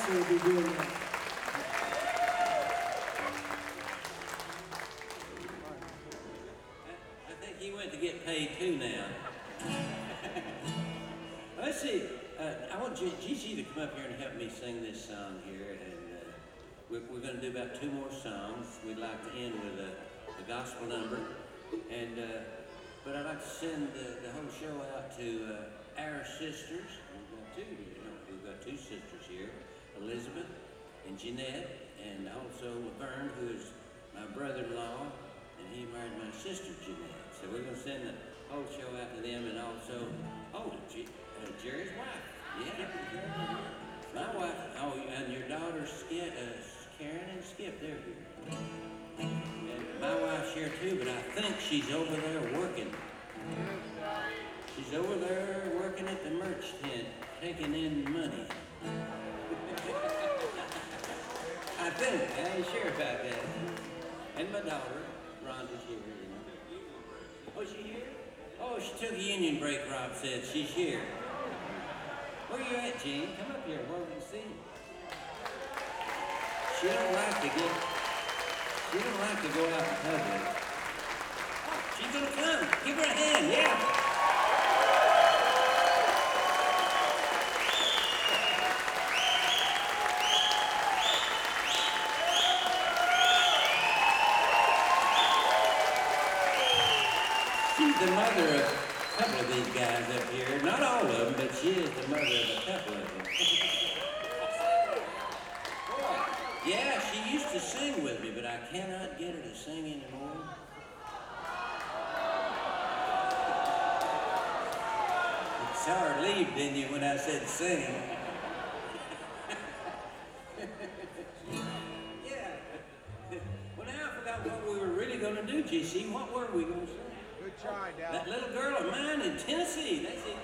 will be doing that. I think he went to get paid too now. Let's see. I want Gigi to come up here and help me sing this song here, and we're going to do about 2 more songs. We'd like to end with a gospel number, and but I'd like to send the whole show out to our sisters. We've got 2 sisters here, Elizabeth and Jeanette, and also Laverne, who is my brother-in-law, and he married my sister Jeanette. So we're going to send the whole show out to them, and also, Jerry's wife. Yeah. My wife, and your daughters, Karen and Skip, they're here. And my wife's here too, but I think she's over there working. She's over there working at the merch tent, taking in money. I think. I ain't sure about that. And my daughter, Rhonda's here, you know. Oh, she here? Oh, she took a union break, Rob said. She's here. Where you at, Jean? Come up here where we can see you. She don't like to go out in public. Oh, she's gonna come. Give her a hand, yeah. She's the mother of a couple of these guys up here. Not all of them, but she is the mother of a couple of them. Yeah, she used to sing with me, but I cannot get her to sing anymore. You saw her leave, didn't you, when I said sing? Yeah. Well, now I forgot what we were really going to do, GC. What were we going to sing? Good try, Dal. That little girl of mine in Tennessee. That's it.